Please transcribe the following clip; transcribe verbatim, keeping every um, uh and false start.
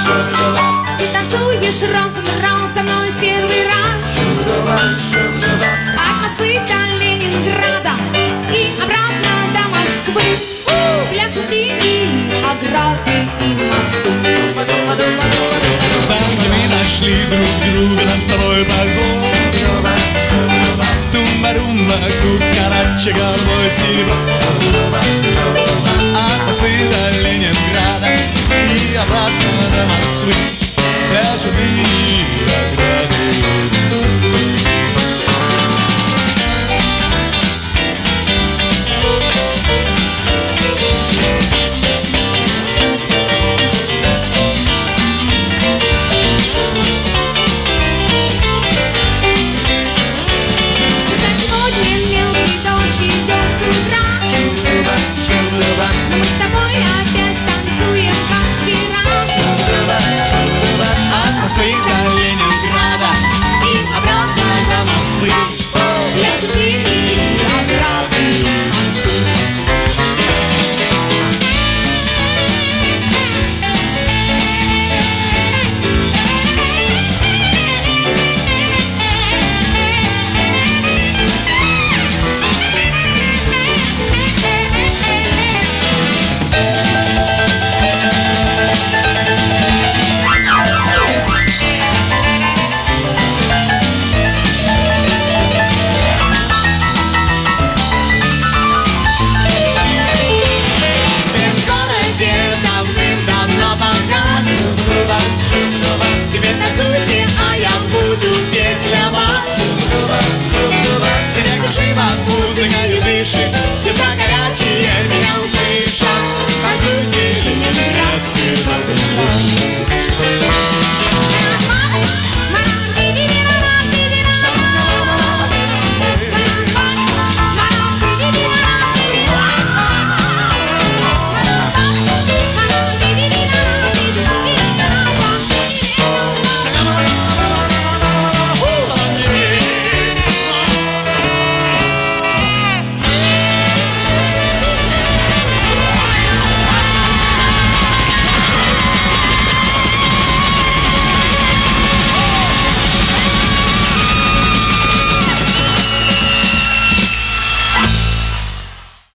Танцуешь рок-н-ролл со мной первый раз от Москвы до Ленинграда и обратно до Москвы. Пляшут и ограды и мосты. Там, где мы нашли друг друга, нам с тобой повезло. Тумба-румба, кукарача, голубое серебро. От Москвы до Ленинграда и обратно до Москвы. Пляшут и